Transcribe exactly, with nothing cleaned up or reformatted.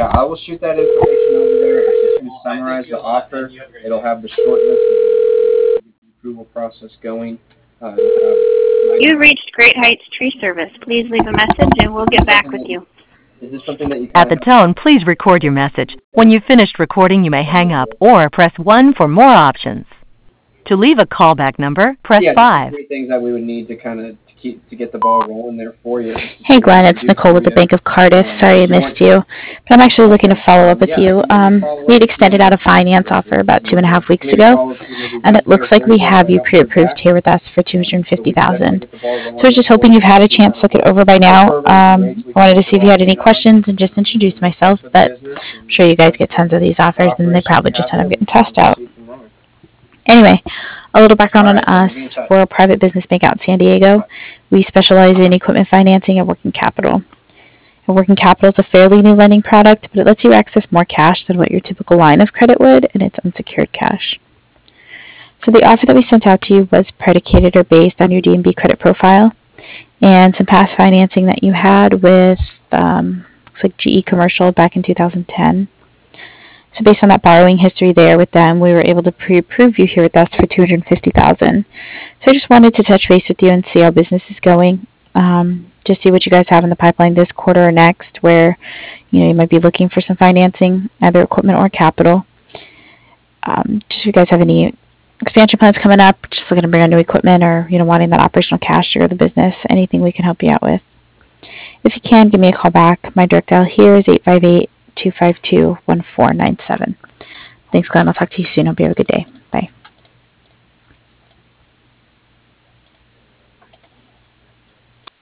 Yeah, I will shoot that information over there. It's just going to summarize the offer. It'll have the short list of the approval process going. Uh, You've reached Great Heights Tree Service. Please leave a message and we'll get back with you. Is this something that you At kind the of tone, please record your message. When you've finished recording, you may hang up or press one for more options. To leave a callback number, press yeah, just the five. three things that we would need to kind of to keep to get the ball rolling there for you. Hey Glenn, it's Nicole with the Bank of Cardiff. Sorry I missed you, but I'm actually looking to follow up with you. Um, we had extended out a finance offer about two and a half weeks ago, and it looks like we have you pre-approved here with us for two hundred fifty thousand dollars. So I was just hoping you've had a chance to look it over by now. Um, I wanted to see if you had any questions and just introduce myself, but I'm sure you guys get tons of these offers, and they probably just end up getting tossed out. Anyway, a little background on us. We're a private business bank out in San Diego. We specialize in equipment financing and working capital. And working capital is a fairly new lending product, but it lets you access more cash than what your typical line of credit would, and it's unsecured cash. So the offer that we sent out to you was predicated or based on your D and B credit profile and some past financing that you had with um, looks like G E Commercial back in two thousand ten. So based on that borrowing history there with them, we were able to pre-approve you here with us for two hundred fifty thousand dollars. So I just wanted to touch base with you and see how business is going. Um, just see what you guys have in the pipeline this quarter or next, where you know you might be looking for some financing, either equipment or capital. Um, just if you guys have any expansion plans coming up, just looking to bring on new equipment, or you know wanting that operational cash to grow the business, anything we can help you out with. If you can, give me a call back. My direct dial here is eight five eight, two five two, one four nine seven. Thanks, Glenn. I'll talk to you soon. Hope you have a good day.